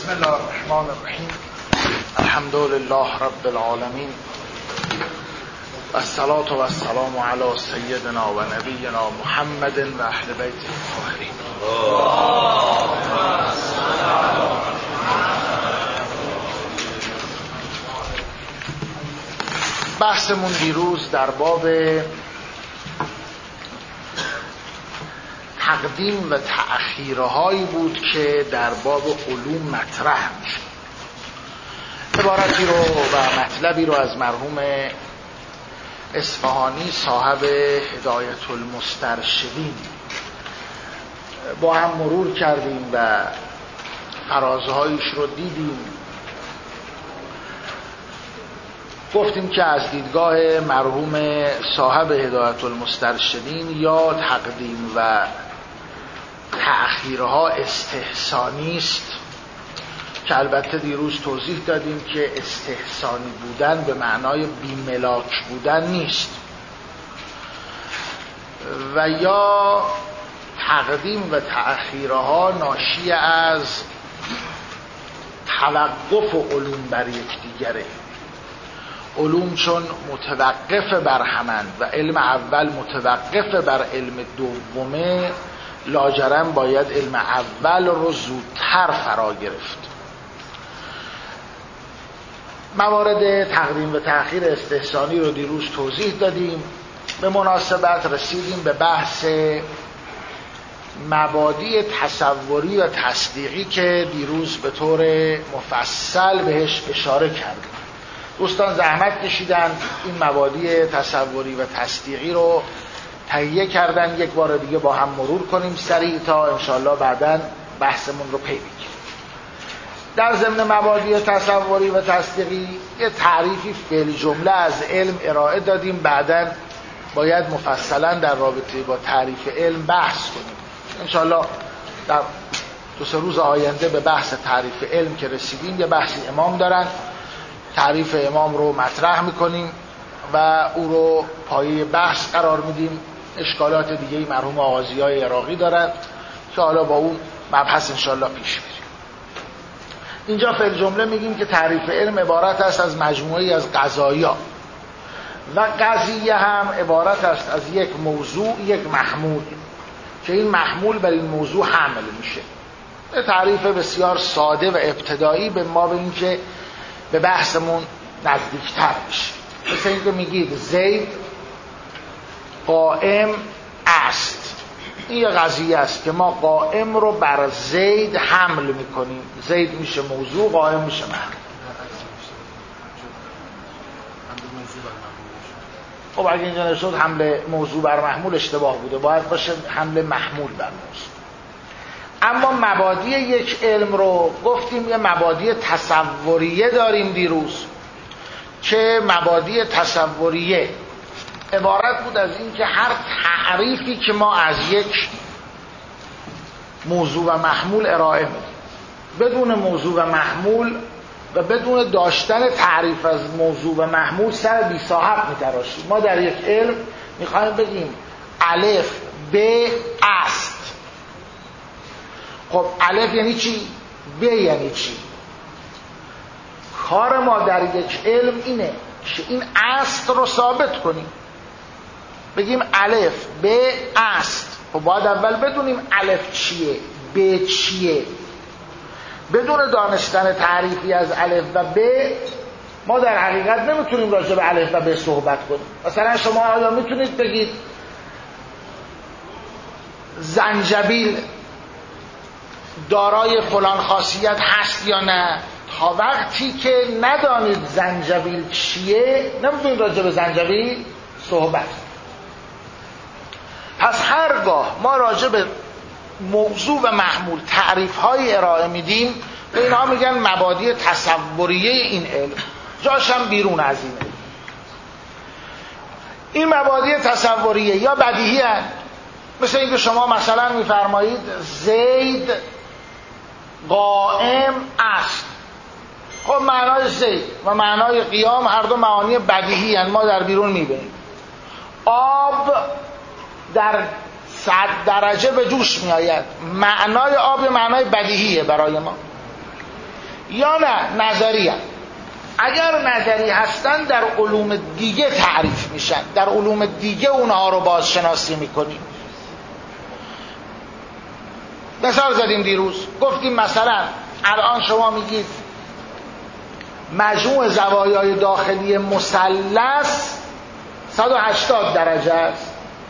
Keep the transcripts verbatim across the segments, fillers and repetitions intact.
بسم الله الرحمن الرحیم. الحمد لله رب العالمین و الصلاة و السلام علی سیدنا و نبینا محمد و اهل بیته الطاهرین. بحثمون دیروز در باب تقدیم و تأخیرهایی بود که در باب علوم مطرح میشه. عبارتی رو و مطلبی رو از مرحوم اصفهانی صاحب هدایت المسترشدین با هم مرور کردیم و فرازهایش رو دیدیم. گفتیم که از دیدگاه مرحوم صاحب هدایت المسترشدین یا تقدیم و تأخیرها استحسانی است، که البته دیروز توضیح دادیم که استحسانی بودن به معنای بیملاک بودن نیست، و یا تقدیم و تأخیرها ناشی از توقف علوم بر یکدیگره. علوم چون متوقف بر همند و علم اول متوقف بر علم دومه، لاجرم باید علم اول رو زودتر فرا گرفت. موارد تقدیم و تأخیر استحسانی رو دیروز توضیح دادیم. به مناسبت رسیدیم به بحث مبادی تصوری و تصدیقی که دیروز به طور مفصل بهش اشاره کردیم. دوستان زحمت کشیدن این مبادی تصوری و تصدیقی رو تهیه کردن. یک بار دیگه با هم مرور کنیم سریع تا انشالله بعداً بحثمون رو پی بگیریم. در ضمن مبادی تصوری و تصدیقی یه تعریفی فعل جمله از علم ارائه دادیم. بعداً باید مفصلاً در رابطه با تعریف علم بحث کنیم. انشالله در دو سه روز آینده به بحث تعریف علم که رسیدیم یه بحثی امام دارن، تعریف امام رو مطرح میکنیم و او رو پایه بحث قرار میدیم. اشکالات دیگه مرحوم آغازیای عراقی دارد که حالا با اون مبحث انشالله پیش بریم. اینجا فعل جمله میگیم که تعریف علم عبارت است از مجموعی از قضایا و قضیه هم عبارت است از یک موضوع، یک محمول که این محمول بر این موضوع حمل میشه. تعریف بسیار ساده و ابتدایی به ما به این که به بحثمون نزدیکتر بشه. مثل اینکه میگید زید قائم است. این یه قضیه است که ما قائم رو بر زید حمل میکنیم. زید میشه موضوع، قائم میشه محمول. خب اگه اینجا نشد حمل موضوع بر محمول اشتباه بوده، باید باشه حمل محمول بر موضوع. اما مبادی یک علم رو گفتیم یه مبادی تصوریه داریم دیروز، که مبادی تصوریه عبارت بود از این که هر تعریفی که ما از یک موضوع و محمول ارائه میدیم، بدون موضوع و محمول و بدون داشتن تعریف از موضوع و محمول سر بی صاحب میتراشیم. ما در یک علم میخوایم بگیم الف ب است. خب الف یعنی چی؟ ب یعنی چی؟ کار ما در یک علم اینه که این اصل رو ثابت کنیم. بگیم الف ب است. خب باید اول بدونیم الف چیه، ب چیه. بدون دانستن تعریفی از الف و ب ما در حقیقت نمیتونیم راجع به الف و ب صحبت کنیم. مثلا شما آیا میتونید بگید زنجبیل دارای فلان خاصیت هست یا نه؟ تا وقتی که ندانید زنجبیل چیه نمیتونید راجع به زنجبیل صحبت کنید. پس هرگاه ما راجع به موضوع و محمول تعریف های ارائه میدیم، به اینها میگن مبادی تصوریه این علم، جاشم بیرون از این علم. این مبادی تصوریه یا بدیهی هست. مثل اینکه شما مثلا میفرمایید زید قائم است. خب معنای زید و معنای قیام هر دو معانی بدیهی هست، ما در بیرون میبینیم. آب در صد درجه به جوش می آید. معنای آب معنای بدیهیه برای ما. یا نه نظری هست. اگر نظری هستن در علوم دیگه تعریف میشن، در علوم دیگه اونها رو بازشناسی میکنیم. مثال زدیم دیروز، گفتیم مثلا الان شما میگید مجموع زوایای داخلی مثلث صد و هشتاد درجه است.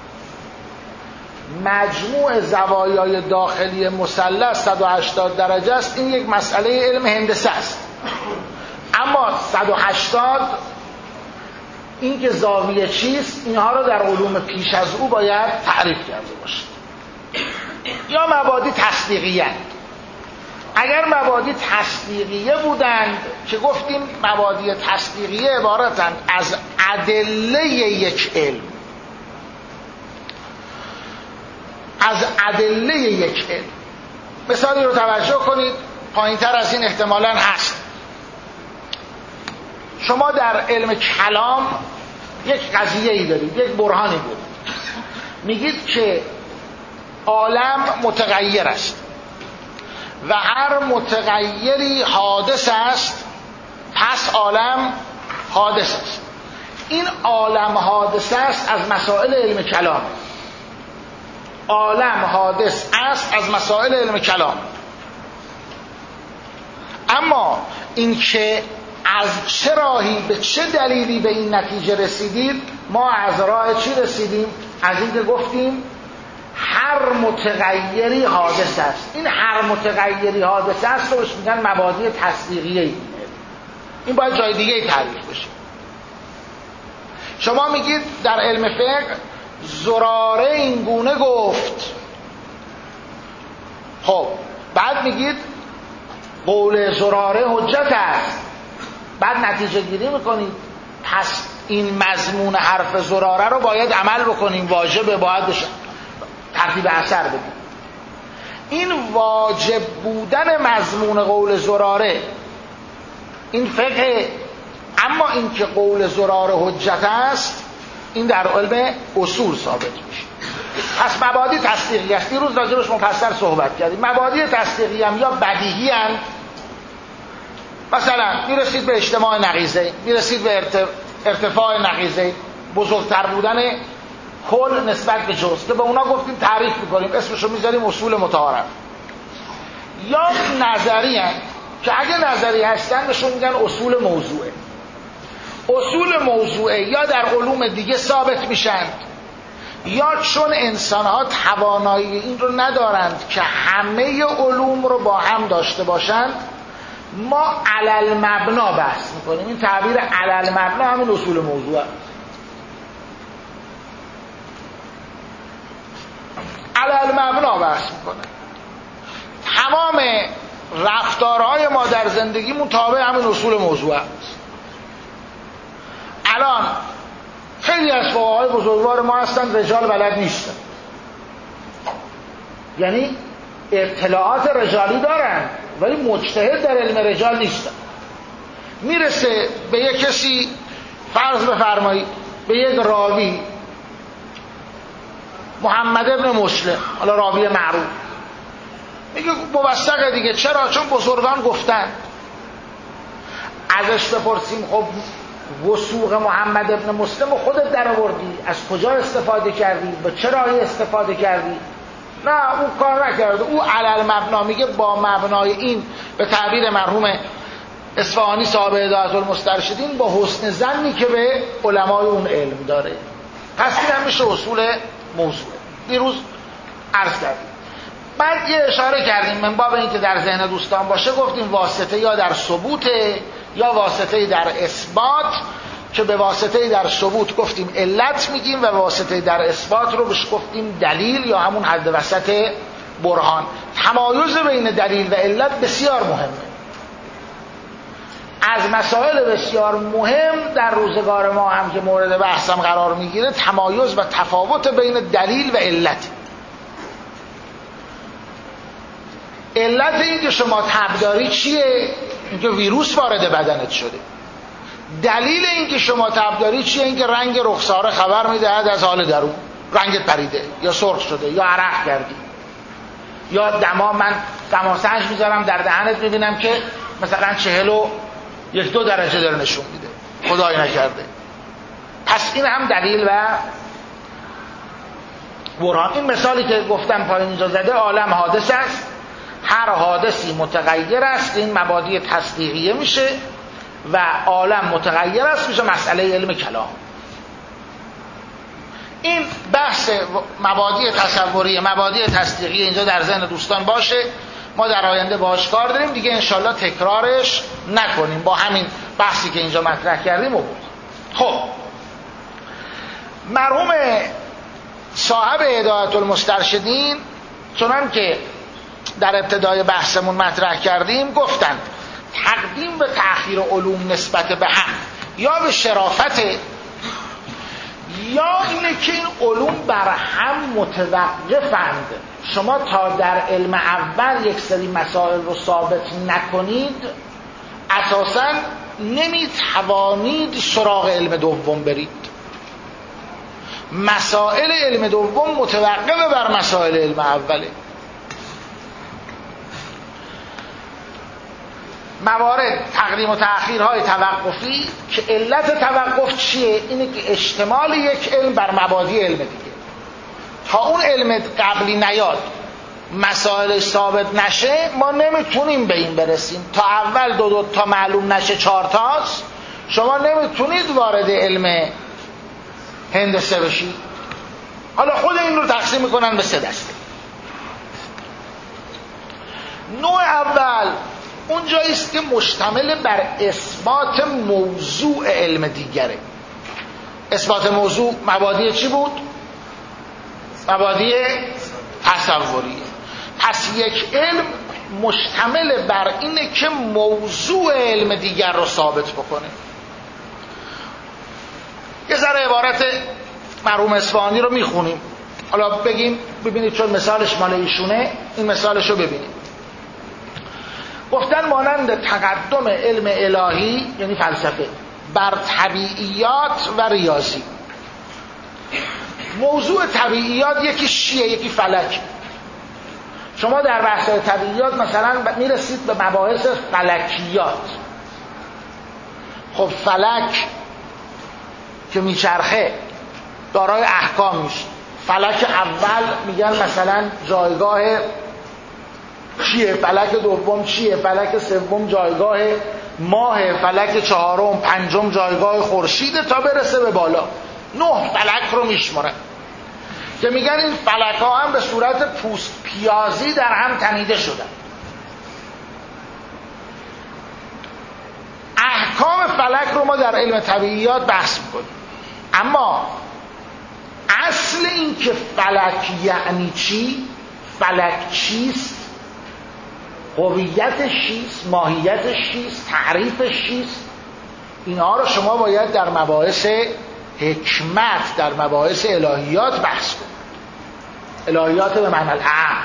مجموع زوایای داخلی مثلث صد و هشتاد درجه است. این یک مسئله علم هندسه است. اما صد و هشتاد این که زاویه چیست، اینها رو در علوم پیش از او باید تعریف کرده باشید. یا مبادی تصدیقیه. اگر مبادی تصدیقیه بودند که گفتیم مبادی تصدیقیه عبارتند از ادله یک علم، از ادله یک علم. مثالی رو توجه کنید، پایین تر از این احتمالاً هست. شما در علم کلام یک قضیه‌ای دارید، یک برهانی بود، میگید که عالم متغیر است و هر متغیری حادث است، پس عالم حادث است. این عالم حادث است از مسائل علم کلام. عالم حادث است از مسائل علم کلام. اما این که از چه راهی به چه دلیلی به این نتیجه رسیدید، ما از راه چی رسیدیم؟ از این که گفتیم هر متغیری حادث است. این هر متغیری حادث است رو بهش میگن مبادی تصدیقیه. این باید جای دیگه تعریف بشه. شما میگید در علم فقه زراره این گونه گفت، خب بعد میگید قول زراره حجت است، بعد نتیجه گیری میکنید پس این مضمون حرف زراره رو باید عمل بکنیم، واجبه، باید بشه ترتیب اثر بدیم. این واجب بودن مضمون قول زراره این فقه. اما این که قول زراره حجت است این در علم اصول ثابت میشه. پس مبادی تصدیقی است. دیروز راجبش مفصل صحبت کردیم. مبادی تصدیقی هم یا بدیهی هم، مثلا میرسید به اجتماع نقیضه، میرسید به ارتفاع نقیضه، بزرگتر بودن کل نسبت به جزء، که به اونا گفتیم تعریف میکنیم، اسمشو میذاریم اصول متعارف. یا نظری هم که اگه نظری هستن بهشون میگن اصول موضوعه. اصول موضوعه یا در علوم دیگه ثابت میشن، یا چون انسان ها توانایی این رو ندارند که همه علوم رو با هم داشته باشند، ما علل مبنا بحث میکنیم. این تعبیر علل مبنا همین اصول موضوعه. علل مبنا بحث میکنه. تمام رفتارهای ما در زندگیمون تابع همین اصول موضوعه است. الان خیلی از فقهای بزرگوار ما هستن رجال بلد نیستن، یعنی اطلاعات رجالی دارن ولی مجتهد در علم رجال نیستن. میرسه به یک کسی، فرض بفرمایید به یک راوی محمد ابن مسلم، حالا راوی معروف، میگه موثقه دیگه. چرا؟ چون بزرگان گفتن. ازش بپرسیم خب وثوق محمد ابن مسلم رو خودت در آوردی، از کجا استفاده کردی، با چه راهی استفاده کردی؟ نه، اون کار نکرده. او علل مبنا میگه با مبنای این، به تعبیر مرحوم اصفهانی صاحب هدایت المسترشدین، با حسن ظنی که به علمای اون علم داره. پس این هم میشه اصول موضوع. دیروز عرض کردیم. بعد یه اشاره کردیم من باب این که در ذهن دوستان باشه، گفتیم واسطه یا در ثبوت یا واسطه در اثبات، که به واسطه در ثبوت گفتیم علت میگیم و به واسطه در اثبات رو بهش گفتیم دلیل یا همون حد وسط برهان. تمایز بین دلیل و علت بسیار مهمه. از مسائل بسیار مهم در روزگار ما هم که مورد بحثم قرار میگیره تمایز و تفاوت بین دلیل و علت. علت این که شما تب داری چیه؟ اینکه ویروس وارد بدنت شده. دلیل این که شما تب داری چیه؟ اینکه رنگ رخساره خبر میدهد از حال درون، رنگت پریده یا سرخ شده یا عرق کردی، یا دما، من دماسنج میذارم در دهنت میبینم که مثلا چهل و یک دو درجه داره نشون میده، خدای نکرده. پس این هم دلیل و برهان. این مثالی که گفتم پایین اینجا زده عالم حادث است، هر حادثی متغیر است، این مبادی تصدیقیه میشه و عالم متغیر است میشه مسئله علم کلام. این بحث مبادی تصوری مبادی تصدیقی اینجا در ذهن دوستان باشه، ما در آینده باهاش کار داریم دیگه، انشالله تکرارش نکنیم، با همین بحثی که اینجا مطرح کردیم. و خب مرحوم صاحب هدایت المسترشدین چنان که در ابتدای بحثمون مطرح کردیم گفتند تقدیم و تأخیر علوم نسبت به هم یا به شرافت یا اینه که این علوم بر هم متوقفند. شما تا در علم اول یک سری مسائل رو ثابت نکنید اساساً نمیتوانید سراغ علم دوم برید. مسائل علم دوم متوقف بر مسائل علم اوله. موارد تقدیم و تأخیرهای توقفی که علت توقف چیه؟ اینه که اشتمال یک علم بر مبادی علم دیگه. تا اون علم قبلی نیاد مسائل ثابت نشه ما نمیتونیم به این برسیم. تا اول دو دو تا معلوم نشه چهار تاست، شما نمیتونید وارد علم هندسه بشید. حالا خود این رو تقسیم میکنن به سه دسته. نوع اول اون جایی است که مشتمل بر اثبات موضوع علم دیگره. اثبات موضوع مبادی چی بود؟ مبادی تصوریه. پس یک علم مشتمل بر اینه که موضوع علم دیگر رو ثابت بکنه. یه ذره عبارت مرحوم اصفهانی رو میخونیم، حالا بگیم ببینید چون مثالش مال ایشونه، این مثالش رو ببینید. گفتن مانند تقدم علم الهی یعنی فلسفه بر طبیعیات و ریاضی. موضوع طبیعیات یکی شیعه یکی فلک. شما در بحث طبیعیات مثلا میرسید به مباحث فلکیات. خب فلک که میچرخه دارای احکام میشه. فلک اول میگن مثلا جایگاه چیه، فلک دوم چیه، فلک سوم جایگاه ماه، فلک چهارم پنجم جایگاه خورشید تا برسه به بالا. نه فلک رو میشمارن که میگن این فلک ها هم به صورت پوست پیازی در هم تنیده شدن. احکام فلک رو ما در علم طبیعیات بحث میکنیم، اما اصل این که فلک یعنی چی، فلک چیست، هویتش چیست، ماهیتش چیست، تعریفش چیست، اینها رو شما باید در مباحث حکمت، در مباحث الهیات بحث کنید. الهیات به معنی الاعم.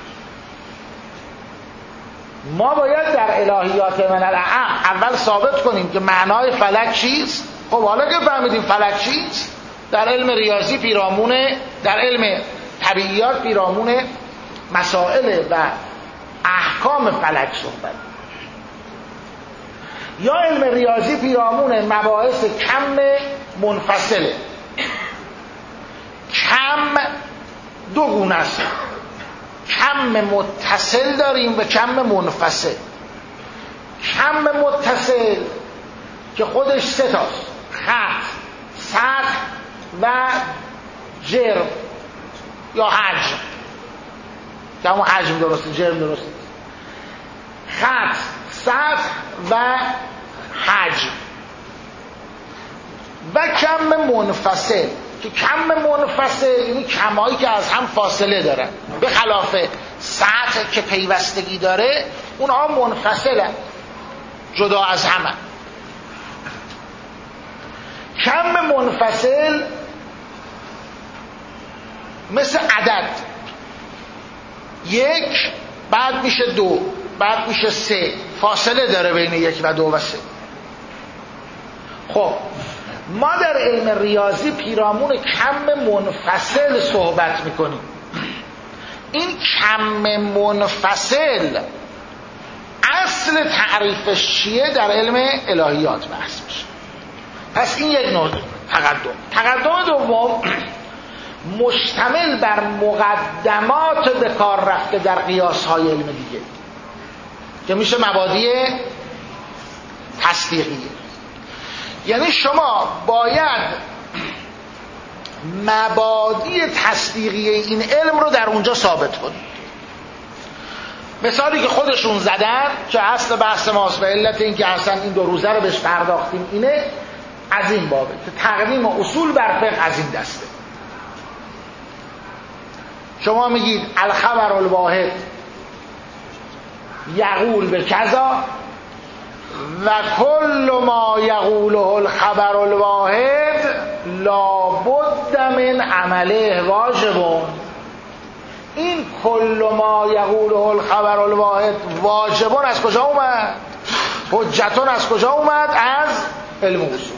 ما باید در الهیات به معنی الاعم اول ثابت کنیم که معنای فلک چیست. خب حالا که فهمیدیم فلک چیست، در علم ریاضی پیرامونه، در علم طبیعیات پیرامونه مسائل و احکام فلک صحبت. یا علم ریاضی پیرامون مباحث کم منفصله. کم دو گونه است، کم متصل داریم و کم منفصل. کم متصل که خودش سه تاست: خط، سطح و جرم یا حجم. که همون حجم درسته، جرم درسته. خط، سطح و حجم. و کم منفصل که کم منفصل یعنی کمایی که از هم فاصله دارن، به خلاف سطح که پیوستگی داره اونها منفصلن، جدا از همه. کم منفصل مثل عدد، یک بعد میشه دو بعد میشه سه، فاصله داره بین یک و دو و سه. خب ما در علم ریاضی پیرامون کم منفصل صحبت میکنیم. این کم منفصل اصل تعریفش چیه در علم الهیات بحث میشه. پس این یک نوع تقدم. تقدم دوم مشتمل بر مقدمات به کار رفته در قیاس‌های علم دیگه که میشه مبادی تصدیقیه. یعنی شما باید مبادی تصدیقی این علم رو در اونجا ثابت کنید. مثالی که خودشون زدن که اصل بحث ماست و علت این که اصلا این دو روزه رو بهش پرداختیم اینه، از این بابه که تقدیم اصول بر فقه از این دسته. شما میگید الخبر الواحد یقول به کذا و کل ما یقوله الخبر الواحد لابد من عمله واجبون. این کل ما یقوله الخبر الواحد واجبون از کجا اومد؟ حجتون از کجا اومد؟ از علم اصول.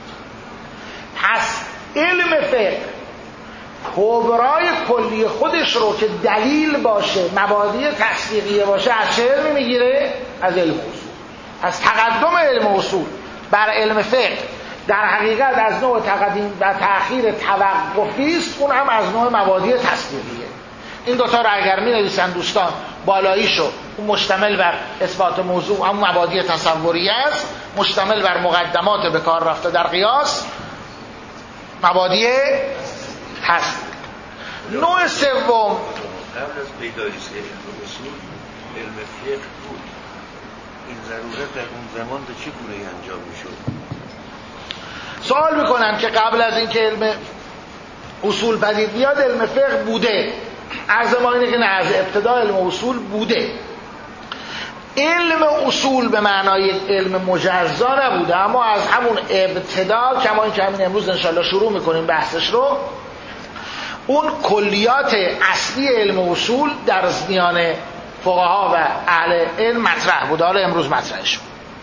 پس علم فقه کبرای کلی خودش رو که دلیل باشه، مبادی تصدیقیه باشه، از چه علمی میگیره؟ از علم اصول. از تقدم علم اصول بر علم فقه در حقیقت از نوع تقدیم و تأخیر توقفی است، اون هم از نوع مبادی تصدیقیه. این دوتا رو اگر می نویسن دوستان بالاییشو، اون مشتمل بر اثبات موضوع، هم مبادی تصوریه است، مشتمل بر مقدمات به کار رفته در قیاس، مبادی هست. نوع سوم قبل از پیدایش علم اصول علم فقه بود. این ضرورت در اون زمان به چه گونه‌ای انجام میشد؟ سوال میکنن که قبل از اینکه علم اصول پدید بیاد علم فقه بوده. عرض ما اینه که نه، از ابتدا علم اصول بوده. علم اصول به معنای علم مجزا نبوده، اما از همون ابتدا کما این که همین امروز انشالله شروع میکنیم بحثش رو، اون کلیات اصلی علم اصول در میان فقها و اهل علم مطرح بوده. حالا امروز مطرحش.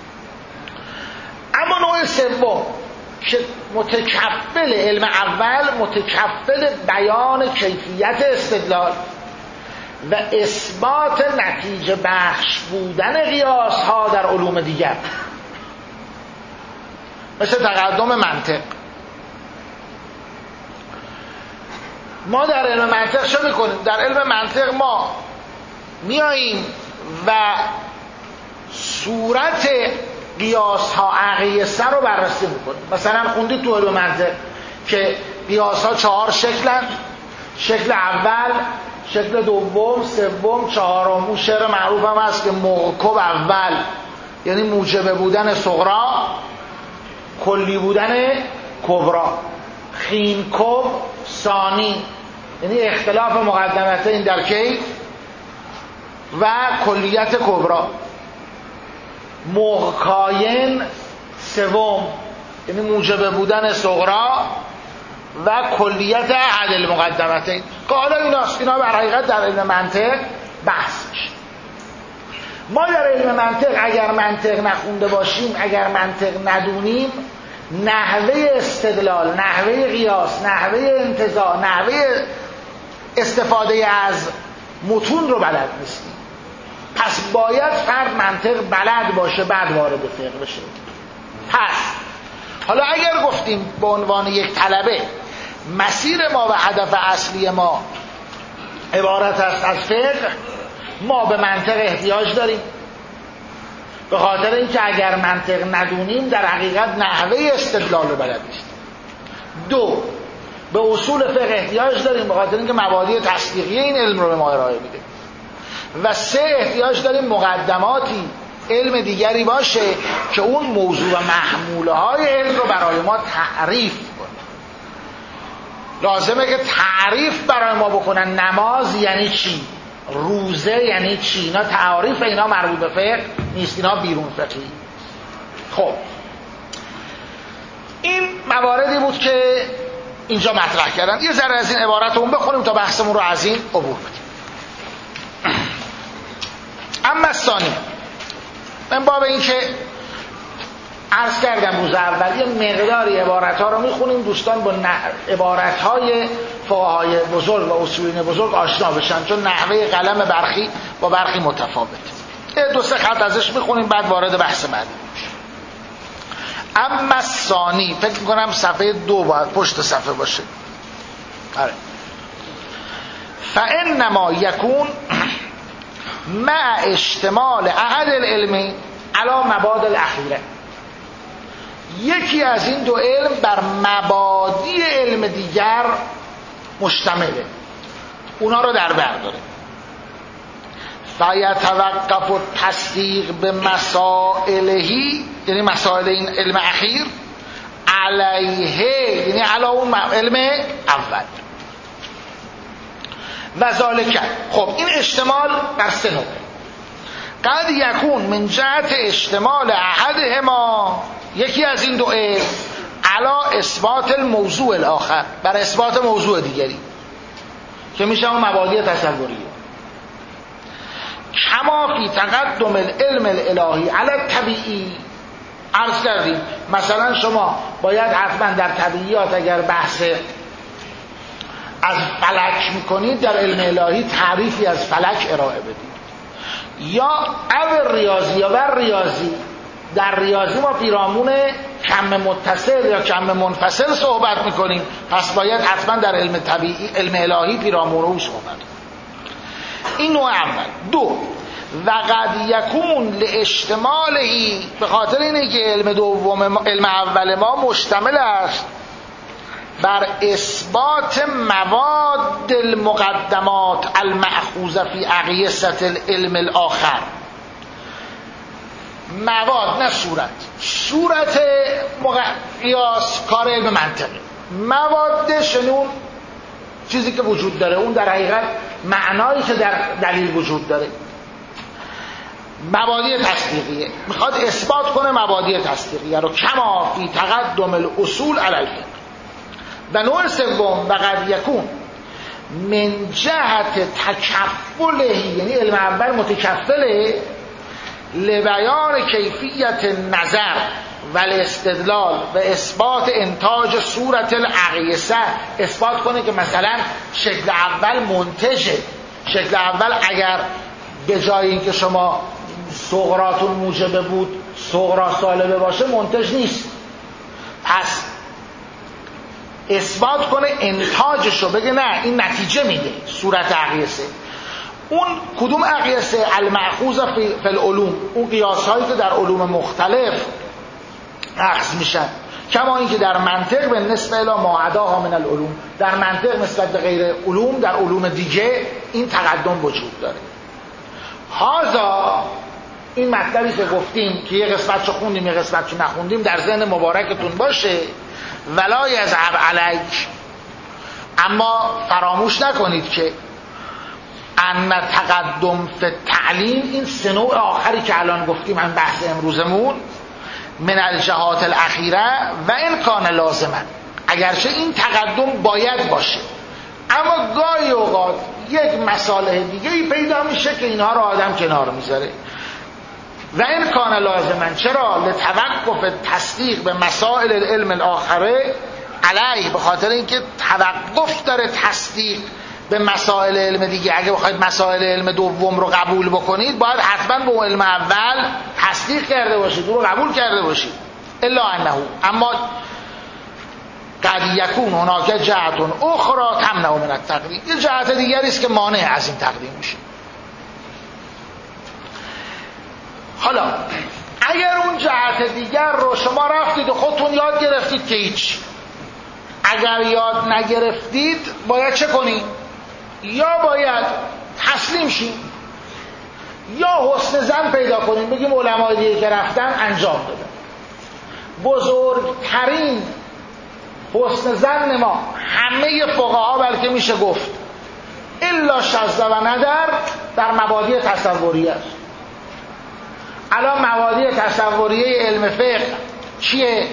اما نوع سوم که متکفل علم اول، متکفل بیان کیفیت استدلال و اثبات نتیجه بخش بودن قیاس ها در علوم دیگر، مثل تقدم منطق. ما در علم منطق چه میکنیم؟ در علم منطق ما میاییم و صورت قیاس ها اقیسه رو بررسی میکنیم. مثلا خوندید تو علم منطق که قیاس ها چهار شکلن، شکل اول، شکل دوم، سوم، چهارم. اون شعر معروف هم هست که موکب اول یعنی موجب بودن صغرا، کلی بودن کبرا. خینکب ثانی یعنی اختلاف مقدمتین در کیف و کلیت کبرا. محکاین سوم یعنی موجب بودن صغرا و کلیت احد المقدمتین. حالا ایناست، اینا بر حقیقت در علم منطق بحث میشه. ما در علم منطق اگر منطق نخونده باشیم، اگر منطق ندونیم، نحوه استدلال، نحوه قیاس، نحوه انتزاع، نحوه استفاده از متون رو بلد نیستیم. پس باید فرد منطق بلد باشه بعد وارد فقه بشه. پس حالا اگر گفتیم به عنوان یک طلبه مسیر ما و هدف اصلی ما عبارت است از فقه، ما به منطق احتیاج داریم، به خاطر اینکه اگر منطق ندونیم در حقیقت نحوه استدلال رو بلد نیستیم. دو، به اصول فقه احتیاج داریم به خاطر اینکه مبادی تصدیقی این علم رو به ما ارائه میده. و سه، احتیاج داریم مقدماتی علم دیگری باشه که اون موضوع و محموله های علم رو برای ما تعریف کنه. لازمه که تعریف برای ما بکنن. نماز یعنی چی؟ روزه یعنی چی؟ اینا تعریف، اینا مربوط به فقه نیست، اینا بیرون فقهی. خب این مواردی بود که اینجا مطرح کردن. یه ذره از این عبارت اون بخونیم تا بحثمون رو از این عبور بدیم. اما ثانی، من باب این که عرض کردم روز اول یه مقداری عبارت ها رو میخونیم دوستان با عبارت های فقهای بزرگ و اصولین بزرگ آشنا بشن، چون نحوه قلم برخی با برخی متفاوت. دو سه خط ازش میخونیم بعد وارد بحث بعدی میشه. اما ثانی، فکر میکنم صفحه دو باید پشت صفحه باشه. آره. فانما یکون مع اشتمال احد العلمی علی مبادئ الاخیره، یکی از این دو علم بر مبادی علم دیگر مشتمله، اونا رو در بر داره. فیتوقف التصدیق به مسائلهی، یعنی مسائل این علم اخیر، علیه، یعنی علی اون علم اول. و ذالک، خب این اشتمال بر سه نوع. قد یکون من جهت اشتمال احدهما، یکی از این دو علم، علی اثبات الموضوع الاخر، بر اثبات موضوع دیگری که میشه اون مبادی تصوریه. کما فی تقدم العلم الالهی علی الطبیعی. عرض کردیم مثلا شما باید حتما در طبیعیات اگر بحث از فلک میکنید در علم الهی تعریفی از فلک ارائه بدید، یا او ریاضی یا بر ریاضی، در ریاضی ما پیرامون کم متصل یا کم منفصل صحبت میکنیم، پس باید حتما در علم طبیعی، علم الهی پیرامون او صحبت کنیم. این نوع اول. دو، و قد یکون لاشتمالهی، به خاطر اینه که علم دوم، علم اول ما مشتمل است بر اثبات مواد المقدمات المأخوذه فی اقیسة العلم الاخر. مواد، نه صورت. صورت قیاس کار علم منطقی، مواد شنون چیزی که وجود داره، اون در حقیقت معنایی که در دلیل وجود داره. مبادی تصدیقیه، میخواد اثبات کنه مبادی تصدیقیه رو. کما فی تقدم الاصول علی الفقه. و نوع سوم، و قد یکون من جهت تکفله، یعنی علم اول متکفله لبیان کیفیت نظر و الاستدلال و اثبات انتاج صورت الاقیسه، اثبات کنه که مثلا شکل اول منتجه. شکل اول اگر به جای اینکه شما صغراتون موجبه بود صغرا سالبه باشه، منتج نیست. پس اثبات کنه انتاجشو، بگه نه این نتیجه میده صورت اقیسه. اون کدوم اقیسه؟ المأخوذ فی العلوم، اون قیاس هایی که در علوم مختلف اخذ میشن. کما این که در منطق به نسبت الی ما عداها من العلوم، در منطق نسبت به غیر علوم، در علوم دیگه این تقدم وجود داره. هازا، این مطلبی که گفتیم که یه قسمتشو خوندیم یه قسمتشو نخوندیم در ذهن مبارکتون باشه. ولا یذهب علیک، اما فراموش نکنید که ان تقدم فی تعلیم، این سه نوع آخری که الان گفتیم من بحث امروزمون، من الجهات الاخیره و این کان لازما، اگرچه این تقدم باید باشه، اما گاهی اوقات یک مصالح دیگه ای پیدا میشه که اینها رو آدم کنار میذاره. و این کان لازما، چرا؟ لتوقف تصدیق به مسائل العلم الاخره علیه، به خاطر اینکه توقف داره تصدیق به مسائل علم دیگه. اگه بخواید مسائل علم دوم رو قبول بکنید باید حتما به علم اول تصدیق کرده باشید، اون رو قبول کرده باشید. الا انه، اما قد یکون هناک جهت اخرى تمنع من التقدیم، یه جهت دیگری است که مانع از این تقدیم میشه. حالا اگر اون جهت دیگر رو شما رفتید و خودتون یاد گرفتید که هیچ، اگر یاد نگرفتید باید چه کنید؟ یا باید تسلیم شید یا حسن ظن پیدا کنید، بگیم علمای دیگه که رفتن انجام دادن. بزرگترین حسن ظن ما همه فقها، بلکه میشه گفت الا شذ و ندر، در مبادی تصوری است. الان مبادی تصوریه علم فقه چیه؟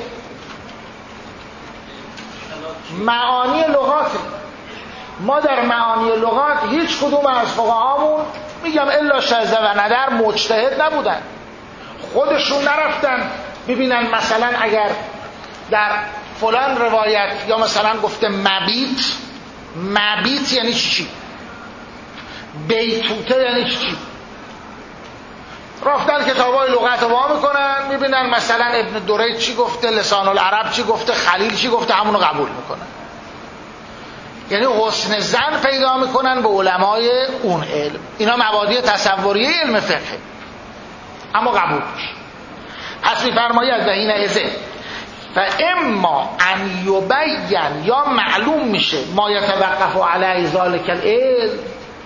معانی لغات. ما در معانی لغات هیچ کدوم از فقهامون، میگم الا شذ و ندر، مجتهد نبودن، خودشون نرفتن ببینن مثلا اگر در فلان روایت یا مثلا گفته مبیت، مبیت یعنی چی؟ بیتوته یعنی چی؟ رفتن کتابای لغت رو وا میکنن، میبینن مثلا ابن درید چی گفته، لسان العرب چی گفته، خلیل چی گفته، همونو قبول میکنن. یعنی حسن ظن پیدا میکنن به علمای اون علم. اینا مبادی تصوریه علم فقه، اما قبول میشه. پس میفرماید و این ازه و اما ان یبین، یا معلوم میشه ما یتوقف علی ذلک العلم.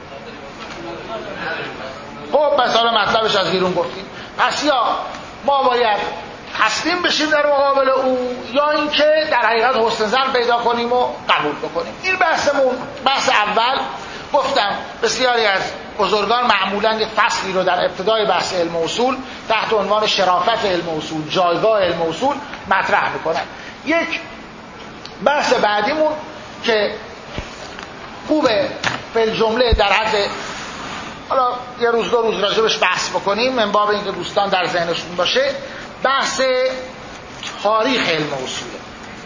خب پس حالا مطلبش از بیرون گفتیم. پس یا ما باید تسلیم بشیم در مقابل او، یا اینکه در حقیقت حسن ظن پیدا کنیم و قبول بکنیم. این بحثمون بحث اول. گفتم بسیاری از بزرگان معمولا یک فصلی رو در ابتدای بحث علم اصول تحت عنوان شرافت علم اصول، جایگاه علم اصول مطرح میکنن. یک بحث بعدیمون که خوبه فی جمله در حد، حالا یه روز دو روز راجبش بحث بکنیم من باب اینکه دوستان در ذهنشون باشه، بحث تاریخ علم اصوله.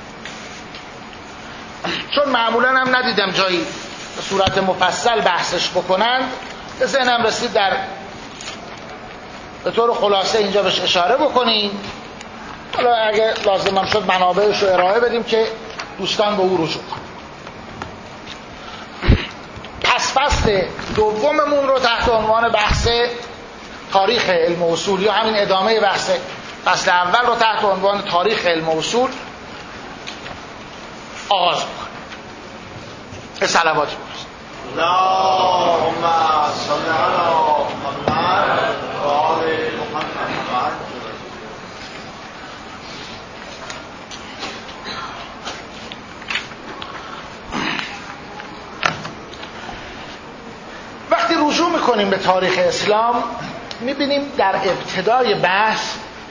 چون معمولا هم ندیدم جایی به صورت مفصل بحثش بکنن، به ذهنم رسید در به طور خلاصه اینجا بهش اشاره بکنیم. حالا اگه لازم هم شد منابعش رو ارائه بدیم که دوستان به او رجوع کنن. پس فصل دوممون رو تحت عنوان بحث تاریخ علم اصول، یا همین ادامه بحث فصل اول رو تحت عنوان تاریخ علم اصول آغاز بکنیم. به صلواتی برسیم. اللهم صل علی محمد و آل محمد. وقتی رجوع میکنیم به تاریخ اسلام میبینیم در ابتدای بحث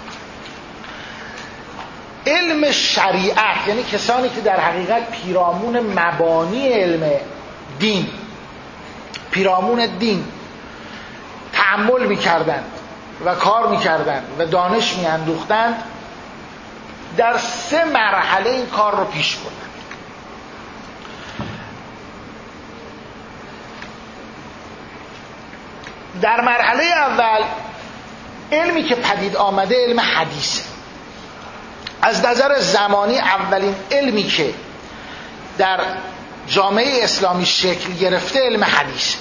علم شریعت، یعنی کسانی که در حقیقت پیرامون مبانی علم دین، پیرامون دین تأمل میکردند و کار میکردند و دانش میاندوختند، در سه مرحله این کار رو پیش بردند. در مرحله اول علمی که پدید آمده علم حدیثه. از نظر زمانی اولین علمی که در جامعه اسلامی شکل گرفته علم حدیث،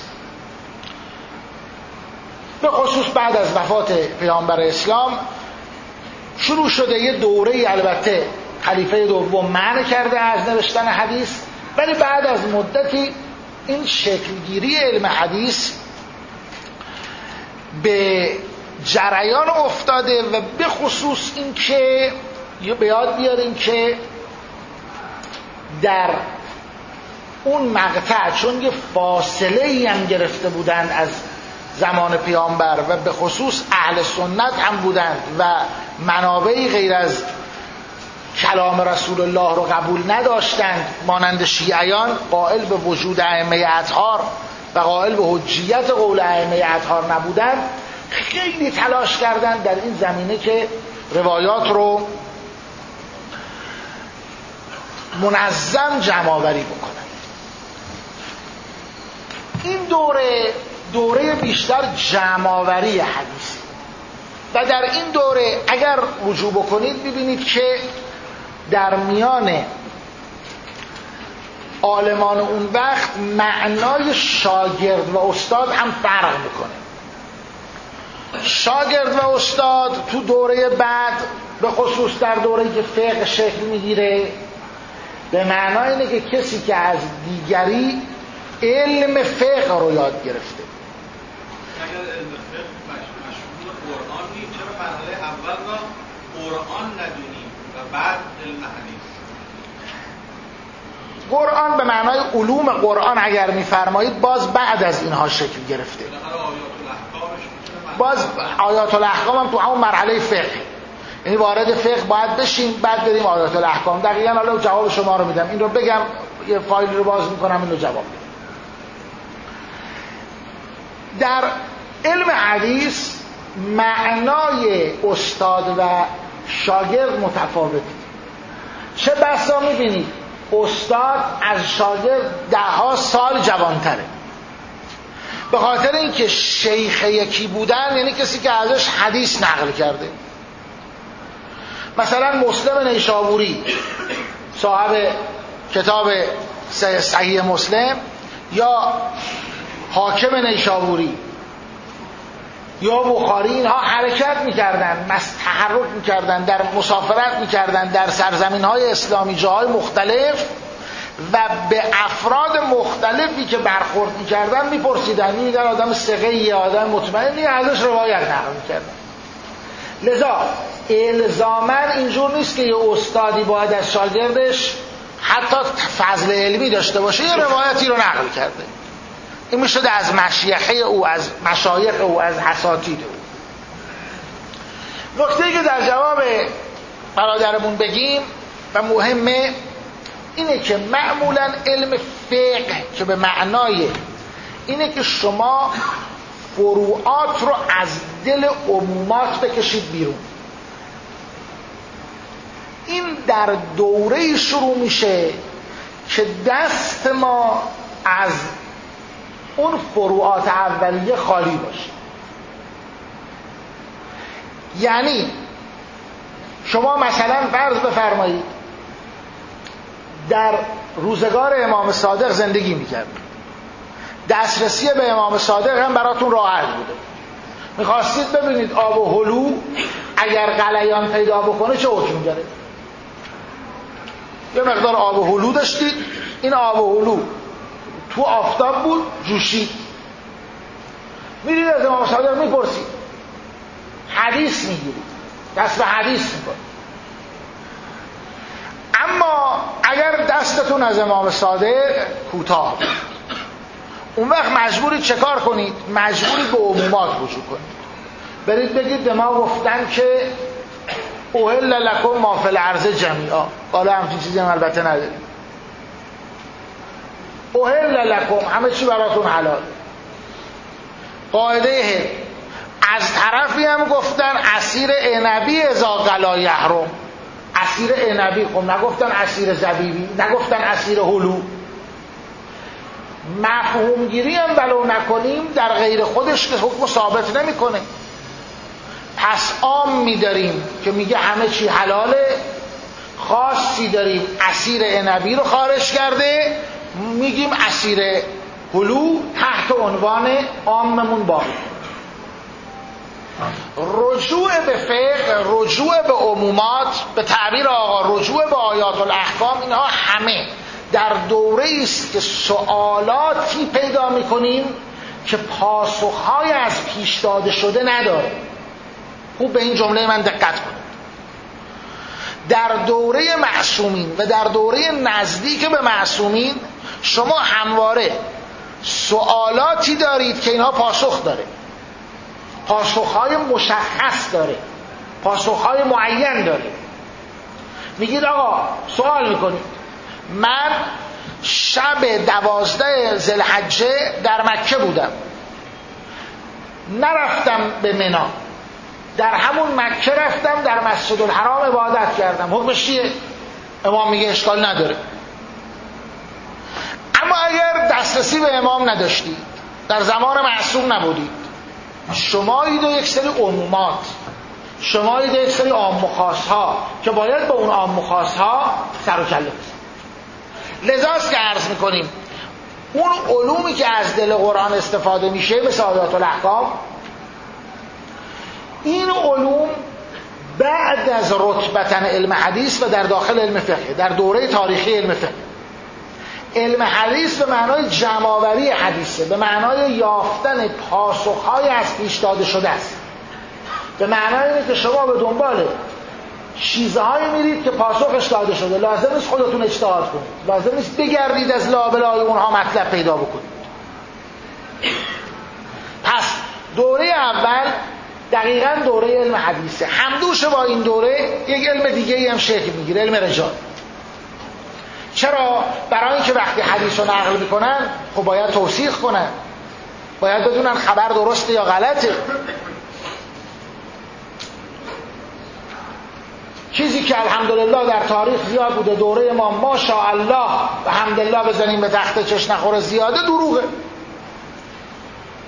به خصوص بعد از وفات پیامبر اسلام شروع شده. یه دوره البته خلیفه دوم منع کرده از نوشتن حدیث، ولی بعد از مدتی این شکلگیری علم حدیث به جریان افتاده و به خصوص این که به یاد بیاریم که در اون مقطع چون یه فاصله ای هم گرفته بودند از زمان پیامبر و به خصوص اهل سنت هم بودند و منابعی غیر از کلام رسول الله رو قبول نداشتند، مانند شیعیان قائل به وجود ائمه اطهار و قائل به حجیت قول ائمه اطهار نبودند، خیلی تلاش کردند در این زمینه که روایات رو منظم جمع آوری بکنند. این دوره دوره بیشتر جمع آوری حدیث و در این دوره اگر رجوع بکنید ببینید که در میان عالمان اون وقت معنای شاگرد و استاد هم فرق میکنه. شاگرد و استاد تو دوره بعد به خصوص در دوره‌ای که فقه شکل میگیره به معنای اینه که کسی که از دیگری علم فقه رو یاد گرفته. اگر علم فقه مشمول قرآن نیست، چرا مرحله اول را قرآن ندونیم و بعد علم حدیث؟ قرآن به معنای علوم قرآن اگر میفرمایید باز بعد از اینها شکل گرفته. باز آیات الاحکام هم تو همون مرحله فقه، یعنی وارد فقه باید بشیم بعد بریم آیات الاحکام. دقیقاً حالا جواب شما رو میدم، این رو بگم یه فایل رو باز میکنم این رو جواب میدم. در علم حدیث معنای استاد و شاگرد متفاوته. چه بسا میبینید استاد از شاگرد ده ها سال جوانتره، به خاطر اینکه شیخ یکی بودن یعنی کسی که ازش حدیث نقل کرده. مثلا مسلم نیشابوری صاحب کتاب صحیح مسلم یا حاکم نیشابوری یا بخاری، اینها حرکت میکردن، تحرک میکردن، در مسافرت میکردن در سرزمین های اسلامی جاهای مختلف و به افراد مختلفی که برخورد میکردن میپرسیدن، این در آدم ثقه‌ای یا آدم مطمئنی ازش روایت نقل میکردن. لذا الزاماً اینجور نیست که یه استادی باید از شاگردش حتی فضل علمی داشته باشه یه روایتی رو نقل کرده. این میشد از مشیخه او، از مشایخ او، از اساتید او. نکته‌ای که در جواب برادرمون بگیم و مهمه اینه که معمولا علم فقه که به معنای اینه که شما فروعات رو از دل عمومات بکشید بیرون، این در دوره شروع میشه که دست ما از اون فروعات اولیه خالی باشه. یعنی شما مثلا فرض بفرمایید در روزگار امام صادق زندگی میکردید، دسترسی به امام صادق هم براتون راحت بوده، میخواستید ببینید آب و هلو اگر غلیان پیدا بکنه چه حکم داره. یه مقدار آب و هلو داشتید، این آب و هلو تو آفتاب بود جوشید، میرید از امام صادق میپرسید، حدیث میگیرید، دست به حدیث میکنید. اما اگر دستتون از امام صادق کوتاه، اون وقت مجبورید چه کار کنید؟ مجبورید به عمومات رجوع کنید، برید بگید به ما گفتن که اوهل لکم ما فی الارض جمیعا، حالا همچین چیزی هم البته نداریم، اوهل لکم همه چی براتون حلال. قاعده هل. از طرفی هم گفتن اسیر عنبی اذا غلا یحرم، اسیر عنبی، خب نگفتن اسیر زبیبی، نگفتن اسیر هلو. مفهوم گیری هم ولو نکنیم در غیر خودش که حکم ثابت نمیکنه. پس عام می‌داریم که میگه همه چی حلاله، خاصی داریم اسیر عنبی رو خارج کرده، میگیم اسیر هلو تحت عنوان عاممون باقی. رجوع به فقه، رجوع به عمومات، به تعبیر آقا رجوع به آیات الاحکام، اینها همه در دوره است که سوالاتی پیدا میکنیم که پاسخهای از پیش داده شده نداره. خوب به این جمله من دقت کنید. در دوره معصومین و در دوره نزدیک به معصومین شما همواره سوالاتی دارید که اینها پاسخ داره، پاسخهای مشخص داره، پاسخهای معین داره. میگید آقا سوال میکنید، من شب دوازده ذوالحجه در مکه بودم، نرفتم به منی، در همون مکه رفتم در مسجد الحرام عبادت کردم، حکمش چیه؟ امام میگه اشکال نداره. اما اگر دسترسی به امام نداشتید، در زمان معصوم نبودید، شمایید و یک سری عمومات، شمایید و یک سری عام و خاص ها که باید به اون عام و خاص ها سر و کله بزنید. لذاست که عرض میکنیم اون علومی که از دل قرآن استفاده میشه مثل آیات الاحکام، این علوم بعد از رتبتن علم حدیث و در داخل علم فقه، در دوره تاریخی علم فقه، علم حدیث به معنای جمع‌آوری حدیثه، به معنای یافتن پاسخهای از پیش داده شده است، به معنای اینه که شما به دنبال چیزهایی میرید که پاسخش داده شده، لازم نیست خودتون اجتهاد کنید، لازم نیست بگردید از لابلای اونها مطلب پیدا بکنید. پس دوره اول دقیقاً دوره علم حدیثه، همدوش با این دوره یک علم دیگه هم شکل میگیره، علم رجال. چرا؟ برای اینکه وقتی حدیث رو نقل میکنن خب باید توثیق کنن، باید بدونن خبر درسته یا غلطه. چیزی که الحمدلله در تاریخ زیاد بوده، دوره ما ماشاءالله و حمدالله بزنیم به تخت چش نخوره زیاده، دروغه.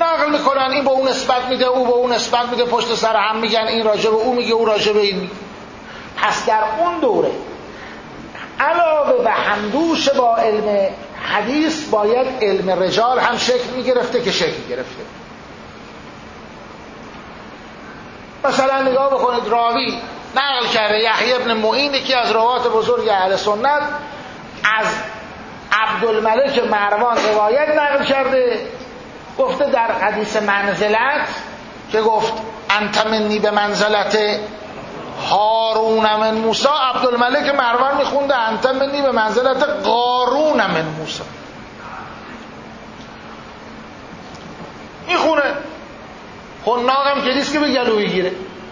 نقل میکنن، این به اون نسبت میده، او به اون نسبت میده، پشت سر هم میگن، این راجع به او میگه، او راجع به این میگه. پس در اون دوره علاوه به همدوش با علم حدیث باید علم رجال هم شکل میگرفته که شکل گرفته. مثلا نگاه بکنید، راوی نقل کرده یحیی ابن معین، یکی از روات بزرگ اهل سنت، از عبدالملک مروان روایت نقل کرده، گفته در حدیث منزلت که گفت انت منی به منزلت هارون من موسی، عبدالملک مروان میخونده انت منی به منزلت قارون من موسی. میخونه خناق هم که نیست که به گلو بگیره.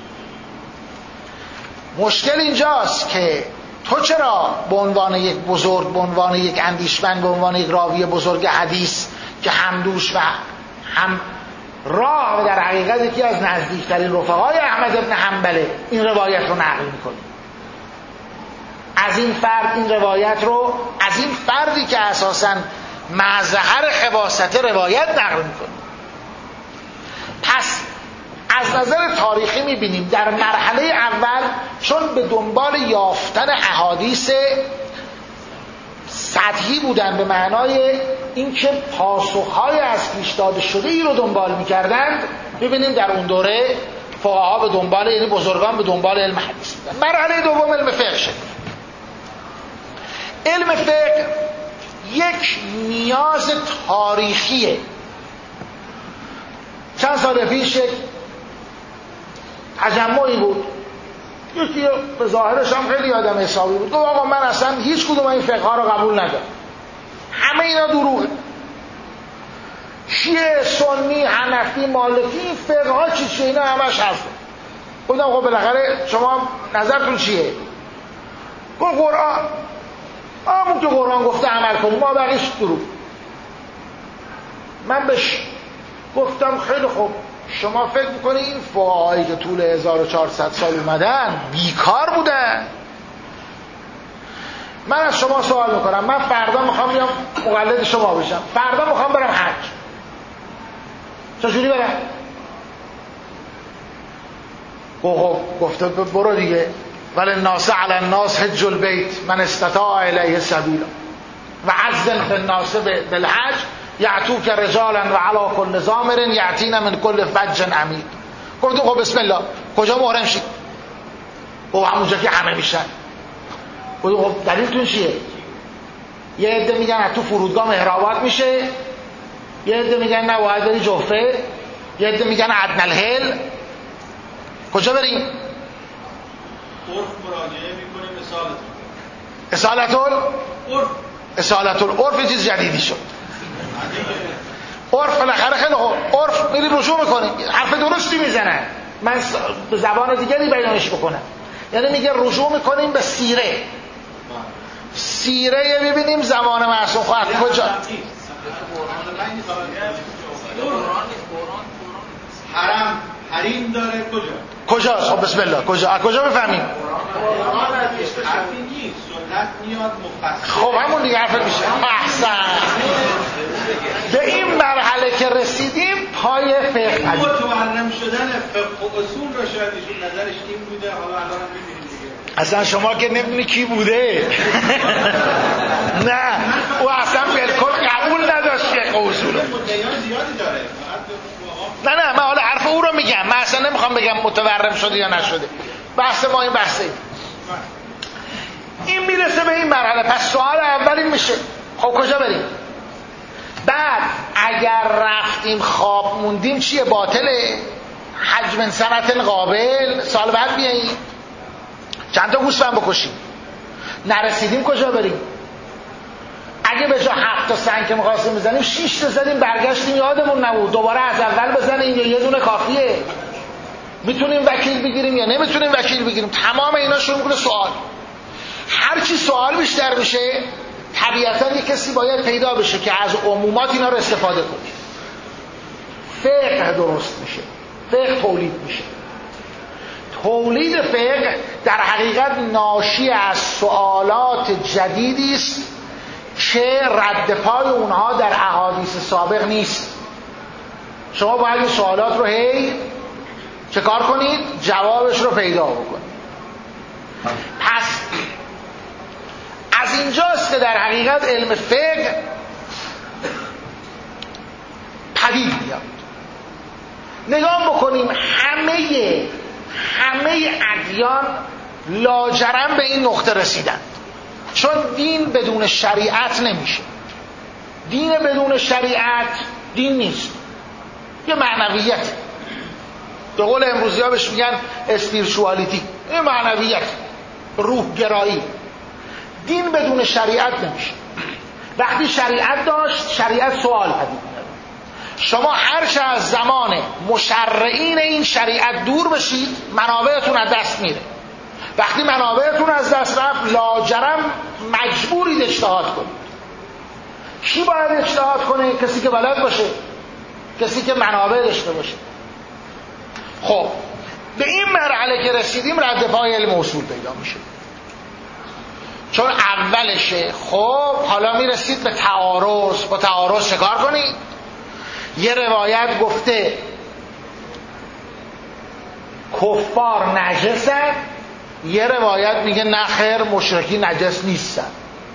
مشکل اینجاست که تو چرا به عنوان یک بزرگ، به عنوان یک اندیشمند، به عنوان یک راوی بزرگ حدیث که همدوش و هم راه و در حقیقت یکی از نزدیکترین رفقای احمد ابن حنبله، این روایت رو نقل میکنی؟ از این فرد این روایت رو، از این فردی که اساساً مظهر خباثت روایت نقل میکنی. پس از نظر تاریخی میبینیم در مرحله اول چون به دنبال یافتن احادیث سطحی بودن، به معنای اینکه پاسخهای از پیش داده شده ای رو دنبال میکردند، ببینیم در اون دوره فقها به دنبال، یعنی بزرگان به دنبال علم حدیث بودن. مرحله دوم علم فقه شد. علم فقه یک نیاز تاریخیه. چند سال پیش یک تجمعی بود، یکی به ظاهرش هم خیلی آدم حسابی بود، گفت آقا من اصلا هیچ کدوم این فقه ها رو قبول ندارم، همه اینا دروغه، شیعه، سنی، حنفی، مالکی، این فقه ها چی چیه، اینا همش حرفه. گفتم خب بالاخره شما نظرتون چیه؟ گفت قرآن، همون که قرآن گفته عمل کنیم، ما بقیش دروغ. من بهش گفتم خیلی خوب، شما فکر میکنی این فقهایی که طول هزار و چهارصد سال اومدن بیکار بودن؟ من از شما سوال میکنم، من فردا میخوام بیام مقلد شما بشم، فردا میخوام برم حج، چجوری برم؟ خب گفته برو دیگه، ولی الناس علی الناس حج البیت من استطاع الیه سبیلا و عزن فی الناس بالحج یعتوک رجالا و علی کل ضامر یعتین من کل فج عمیق. گفتم خب بسم الله، کجا محرم شید؟ خب همونجا که همه میشن. گفتم خب دلیلتون چیه؟ یه عده میگن از تو فرودگاه مهرآباد میشه، یه عده میگن نه باید بری جحفه، یه عده میگن عدن الهل. کجا بریم؟ عرف مراجعه میکنیم اصالتون اصالتون؟ عرف اصالتون عرف یه چیز جدیدی شد. عرف بالاخره خیلی خوب، عرف میری رجوع میکنی، حرف درستی میزنن، من به زبان دیگری بیانش بکنم، یعنی میگه رجوع میکنیم به سیره. سیره ببینیم زمان معصوم خواهد کجا؟ حرم حریم داره کجا؟ کجا؟ خب بسم الله، کجا؟ از کجا بفهمیم؟ حرفی نیست، سنت میاد مفصل. خب همون دیگه حرف میشه. احسن. به این مرحله که رسیدیم پای فقه این متورم شدن فقه و اصول رو شاید ایشون نظرش این بوده، حالا الان هم می‌بینیم دیگه. اصلا شما که نمیدونی کی بوده. نه او اصلا بالکل قبول نداشت فقه و اصول. مدعیان زیادی داره. نه نه من حالا حرف او رو میگم، من اصلا نمیخوام بگم متورم شده یا نشده، بحث ما این بحثه. این میرسه به این مرحله. پس سوال اولی میشه خب کجا بریم؟ بعد اگر رفتیم خواب موندیم چیه؟ باطله؟ حج من سنت قابل، سال بعد بیاییم چند تا گوسفند بکشیم. نرسیدیم کجا بریم؟ اگه به جا هفت تا سنگ که می‌خواستیم بزنیم شش تا زدیم برگشتیم یادمون نبود، دوباره از اول بزنیم یا یه دونه کافیه؟ میتونیم وکیل بگیریم یا نمیتونیم وکیل بگیریم؟ تمام اینا شروع میکنه سوال. هر چی سوال بیشتر میشه طبیعتا یک کسی باید پیدا بشه که از عمومات اینا رو استفاده کنه. فقه درست میشه، فقه تولید میشه. تولید فقه در حقیقت ناشی از سوالات جدیدی است که رد پای اونها در احادیث سابق نیست. شما باید این سوالات رو هی چه کار کنید؟ جوابش رو پیدا بکنید. پس از اینجاست که در حقیقت علم فقه پدید میاد. نگاه بکنیم همه همه ادیان لاجرم به این نقطه رسیدن، چون دین بدون شریعت نمیشه. دین بدون شریعت دین نیست، یه معنویت. به قول امروزی ها بهش میگن اسپیرچوالیتی، یه معنویت، روح گرایی. دین بدون شریعت نمیشه. وقتی شریعت داشت، شریعت سوال پدید میاد. شما هرچه از زمان مشرعین این شریعت دور بشید، منابعتون از دست میره. وقتی منابعتون از دست رفت، لاجرم مجبورید اجتهاد کنید. کی باید اجتهاد کنه؟ کسی که بلد باشه، کسی که منابع داشته باشه. خب به این مرحله که رسیدیم، رد پای علم اصول پیدا میشه، چون اولشه. خب حالا میرسید به تعارض. با تعارض چه کار کنید؟ یه روایت گفته کفار نجسن، یه روایت میگه نه خیر مشرکی نجس نیستن.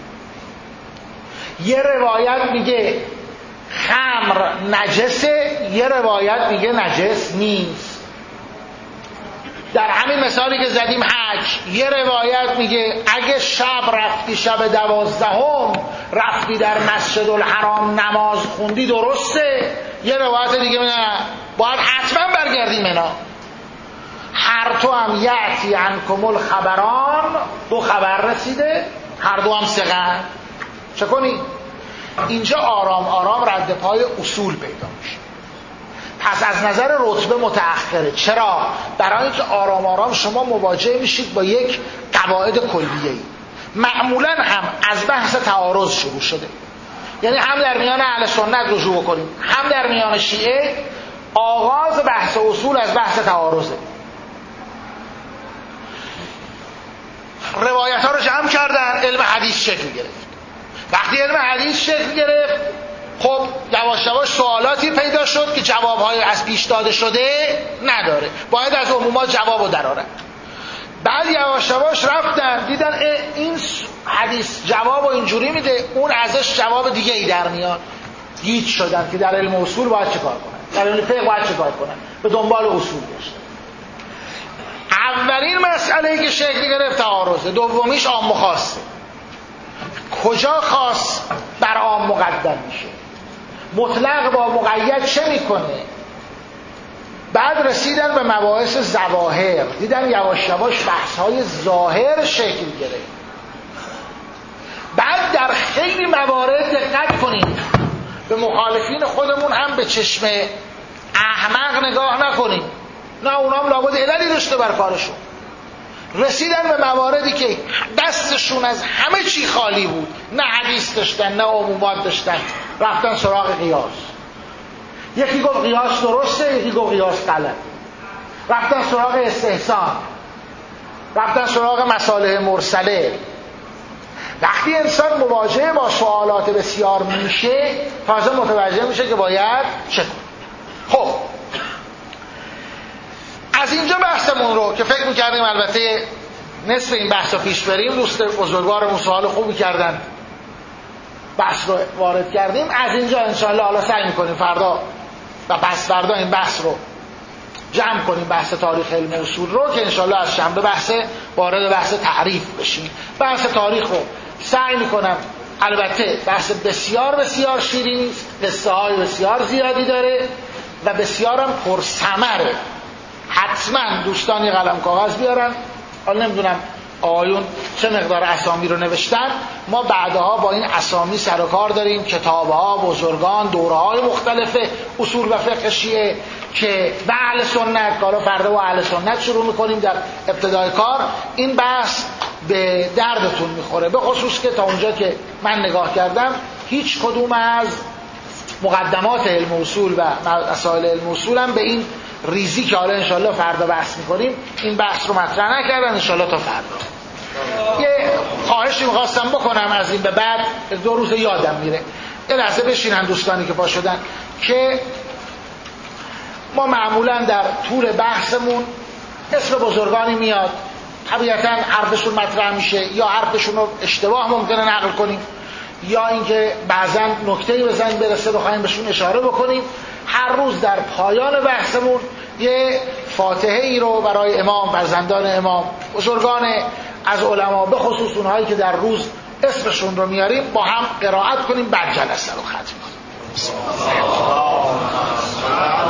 یه روایت میگه خمر نجسه، یه روایت میگه نجس نیست. در همین مثالی که زدیم حج، یه روایت میگه اگه شب رفتی، شب دوازدهم رفتی در مسجد الحرام نماز خوندی درسته. یه روایت دیگه میگه باید حتما برگردیم اینا. هر تو هم یعتی عنکم الخبران، دو خبر رسیده، هر دو هم ثقه. چه کنی؟ اینجا آرام آرام رد پای اصول پیدا میشه. پس از نظر رتبه متأخره. چرا؟ برای اینکه آرام آرام شما مواجه میشید با یک قواعد کلیه‌ای. معمولا هم از بحث تعارض شروع شده، یعنی هم در میان اهل سنت رجوع کنیم، هم در میان شیعه. آغاز بحث اصول از بحث تعارضه. روایت ها رو جمع کردن، علم حدیث شکل گرفت. وقتی علم حدیث شکل گرفت، خب یواش یواش سوالاتی پیدا شد که جوابهای از پیش داده شده نداره، باید از عمومات جوابو درآورد. بعد یواش یواش رفتن دیدن این حدیث جوابو اینجوری میده، اون ازش جواب دیگه ای در میاد. گیج شدن که در علم اصول باید چه کار کنن، در علم فقه باید چه کار کنن، به دنبال اصول گشتن. اولین مسئله‌ای که شکل گرفت تعارضه، دومیش عام و خاصه. کجا خاص بر عام مقدم میشه؟ مطلق با مقید چه میکنه؟ بعد رسیدن به مباحث ظواهر، دیدن یواش یواش بحث‌های ظاهر شکل گرفت. بعد در خیلی موارد دقت کنید، به مخالفین خودمون هم به چشم احمق نگاه نکنید، نه اونام لابد عللی داشته بر کارشون. رسیدن به مواردی که دستشون از همه چی خالی بود، نه حدیث داشتن نه عمومات داشتن، رفتن سراغ قیاس. یکی گفت قیاس درسته، یکی گفت قیاس غلط. رفتن سراغ استحسان، رفتن سراغ مصالح مرسله. وقتی انسان مواجه با سوالات بسیار میشه، تازه متوجه میشه که باید چه کنه. خب از اینجا بحثمون رو که فکر میکردیم البته نصف این بحث رو پیش بریم، دوست بزرگوارمون سوال خوبی کردن، بحث رو وارد کردیم. از اینجا انشاءالله حالا سعی میکنیم فردا و پس فردا این بحث رو جمع کنیم، بحث تاریخ علم اصول رو، که انشاءالله از شنبه بحث وارد بحث تعریف بشیم. بحث تاریخ رو سعی میکنم، البته بحث بسیار بسیار شیرینی است، قصه های بسیار زیادی داره و بسیارم پرثمره. حتما دوستان یه قلم کاغذ بیارن. حالا نمیدونم آقایون چه مقدار اسامی رو نوشتن، ما بعدها با این اسامی سر و کار داریم، کتاب‌ها، بزرگان، دوره‌های مختلف اصول و فقه شیعه که به اهل سنت، کارو فردا با اهل سنت شروع میکنیم در ابتدای کار. این بحث به دردتون میخوره، به خصوص که تا اونجا که من نگاه کردم هیچ کدوم از مقدمات علم اصول و مسائل علم اصول هم به این ریزی که حالا انشالله فردا بحث میکنیم این بحث رو مطرح نکردن. انشالله تا فردا یه خواهشی میخواستم بکنم از این به بعد، دو روز یادم میره، یه لحظه بشینن دوستانی که پا شدن، که ما معمولا در طول بحثمون اسم بزرگانی میاد، طبیعتا حرفشون مطرح میشه، یا حرفشون رو اشتباه ممکنه نقل کنیم، یا اینکه بعضا نکته‌ای به ذهن برسه بخوایم بهشون اشاره بکنیم. هر روز در پایان بحثمون یه فاتحه ای رو برای امام، فرزندان امام، بزرگان از علما، به خصوص اونهایی که در روز اسمشون رو میاریم، با هم قرائت کنیم، بعد جلسه رو ختم کنیم.